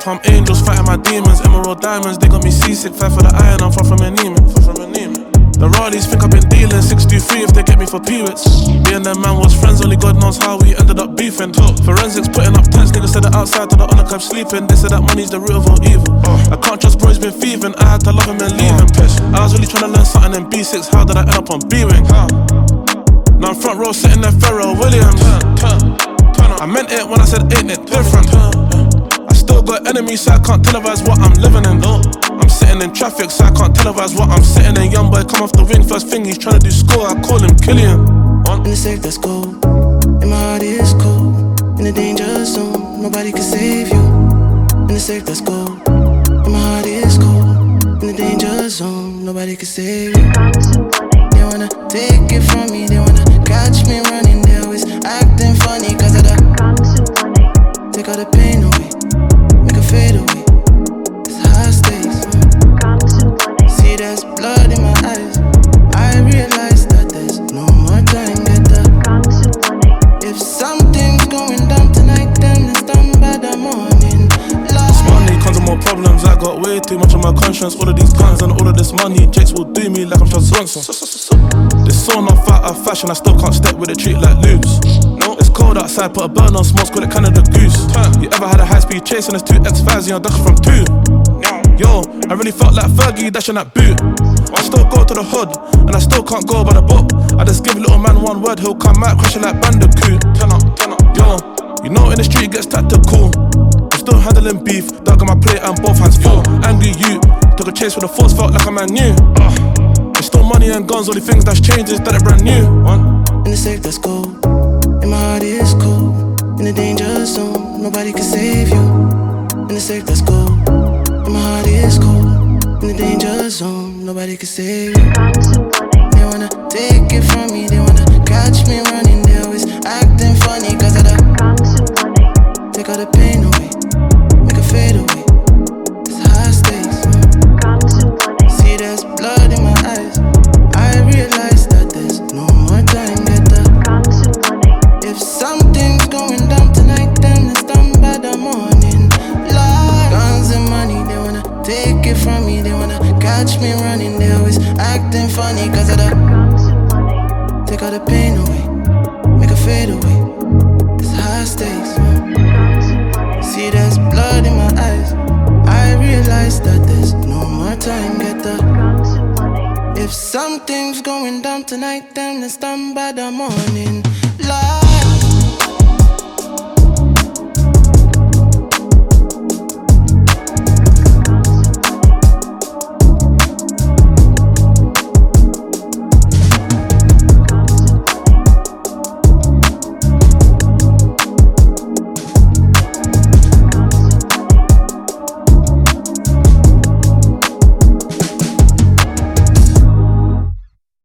up, I'm angels fighting my demons. Emerald diamonds, they got me seasick. Fight for the iron, I'm far from anemic. The Raleigh think I've been dealing 623 if they get me for Pewits. Me and them man was friends, only God knows how we ended up beefing. Forensics putting up tents, niggas said it outside to the honor club sleeping. They said that money's the root of all evil. I can't trust bro, he's been thieving. I had to love him and leave him. I was really trying to learn something in B6. How did I end up on B-Wing? Now I'm front row sitting there, Pharrell Williams. I meant it when I said ain't it different. I still got enemies, so I can't televise what I'm living in. I'm sitting in traffic, so I can't televise what I'm sitting in. Young boy come off the wing, first thing he's trying to do score. I call him Killian. In the safe that's cold, and my heart is cold. In the danger zone, nobody can save you. In the safe that's cold, and my heart is cold. In the danger zone, nobody can save you. They wanna take it from me, they wanna catch me running. They always acting funny, cause of the take all the pain away, make it fade away. It's high stakes. See there's blood in my eyes. I realize that there's no more time. Get the if something's going down tonight, then it's done by the morning. This money comes with more problems. I got way too much on my conscience. All of these guns and all of this money, Jakes will do me like I'm Charles Bronson. This sawn off out of fashion, I still can't step with a treat like loops. No, it's cold outside, put a burn on smoke, call it Canada Goose. You ever had a high-speed chase on this 2X5s, you're ducking from 2? Yo, I really felt like Fergie dashing that boot. I still go to the hood, and I still can't go by the book. I just give little man one word, he'll come out crashing like Bandicoot. Turn up. Yo, you know in the street it gets tactical. I'm still handling beef, dug on my plate and both hands full. Angry you, took a chase with the force, felt like a man new. It's still money and guns, only things that's changed is that it brand new. In the safe that's cold, and my heart is cold. In the danger zone, nobody can save you. In the safe that's cold, and my heart is cold. In the danger zone, nobody can save you. They wanna take it from me, they wanna catch me running. They always acting funny, cause of the take all the pain away, make it fade away. It's high stakes. See there's blood in my eyes. I realize that there's no more time. Get the if something's going down tonight, then it's done by the morning light. Guns and money, they wanna take it from me. They wanna catch me running. They always acting funny, cause of the take all the pain away, make it fade away. It's high stakes. See there's blood in my eyes. I realize that there's no more time. Get the if something's going down tonight, then it's done by the morning.